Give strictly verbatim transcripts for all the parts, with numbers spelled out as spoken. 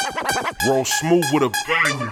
Roll smooth with a banger.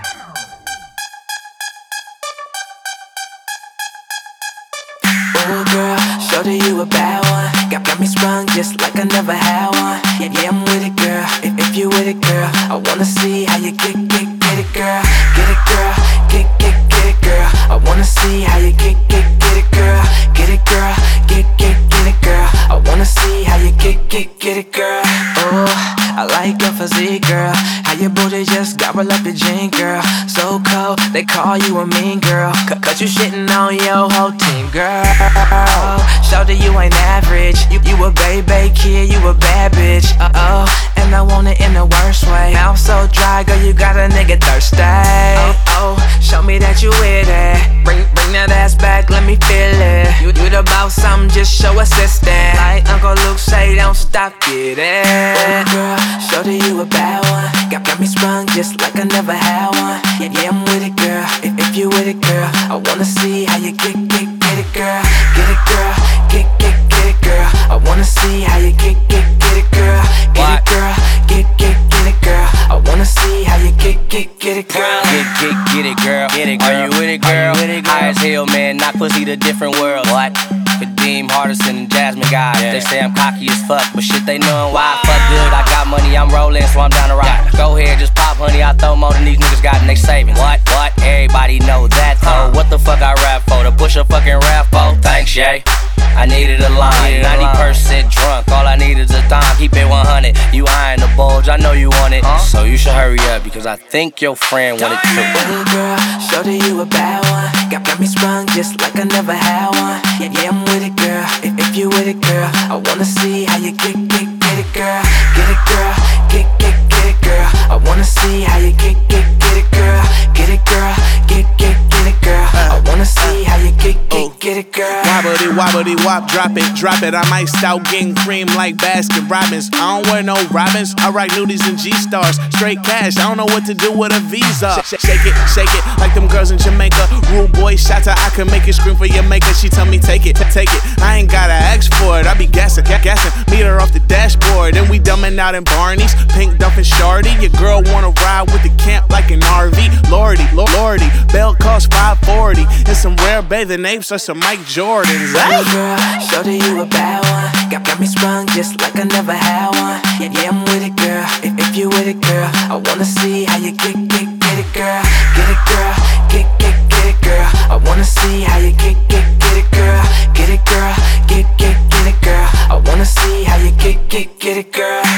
Ooh girl, shorty you a bad one. Got, got me sprung just like I never had one. Yeah, yeah, I'm with it, girl. If, if you with it, girl, I wanna see how you get, get, get it, girl. Get it, girl. Get, get, get it, girl. I wanna see how you get, get, get it, girl. Get it, girl. Get, get, get it, girl. I wanna see how you get, get, get it, girl. Ooh, I like your physique, girl. How your booty just gobble up your jean, girl. So cold, they call you a mean girl. C- Cause you shitting on your whole team, girl. Shorty, you ain't average. You, you a baby kid, you a bad bitch. Uh-oh, and I want it in the worst way. Mouth so dry, girl, you got a nigga thirsty. Oh, oh, show me that you with it. Bring, bring that ass back, let me feel it. You, you the bout something, just show assistance. Like Uncle Luke say, don't stop, get it. Oh, girl, shorty, you a bad one. Got, got me sprung just like I never had one. Yeah, yeah, I'm with it, girl. If, if you with it, girl, I wanna see how you get, get, get it, girl. Get it, girl. Get, get, get it, girl. I wanna see how you get, get, get it, girl. Get it, girl. Get, get, get it, girl. I wanna see how you get, get, get it, girl. Get, get, get it, girl. Get it, girl. Are you with it, girl? With it, girl? High as hell, man. Knock pussy to different worlds. What? Kadeem, Hardison, and Jasmine guys. Yeah. They say I'm cocky as fuck, but shit, they knowin' why. Fuck good, I got money, I'm rollin', so I'm down to ride. Go ahead, just pop, honey, I throw more than these niggas got in they savings. What? What? Everybody know that, though. What the fuck I rap for? To push a fucking rap for? Thanks, Jay. I needed a line, ninety percent drunk, all I need is a dime, keep it one hundred. You eyeing the bulge, I know you want it, huh? So you should hurry up, because I think your friend want it too. Ooh girl, shorty you a bad one. Got, got me sprung just like I never had one. Yeah, yeah, I'm with it, girl. If, if you with it, girl, I wanna see how you get, get, get it, girl. Get it, girl. Get, get, get it, girl. I wanna see how you get, get, get it, girl. Get it, girl. Get, get, get it, girl. I wanna see how you get, get, get it, girl. Wobbity, wobbity, wop, drop it, drop it. I'm iced out, getting cream like Baskin Robbins. I don't wear no Robins, I rock nudies and G-stars. Straight cash, I don't know what to do with a Visa. Sh- shake it, shake it, like them girls in Jamaica. Rude boy, shots I can make it scream for your maker. She tell me take it, take it. I ain't gotta ask for it, I be gassing, gassing. Meet her off the dashboard, then we dumbing out in Barney's. Pink dumping Shardy, your girl wanna ride with the camp like an R V. Lordy, Lordy, Bell cost five forty. And some rare bathing apes or some Mike Jordans. Hey girl, shorty you a bad one. Got, got me sprung just like I never had one. Yeah, yeah, I'm with it, girl. If, if you with it, girl, I wanna see how you get, get, get it, girl. Get it, girl. Get, get, get it, girl. I wanna see how you get, get, get it, girl. Get it, girl. Get, get, get it, girl. I wanna see how you get, get, get it, girl.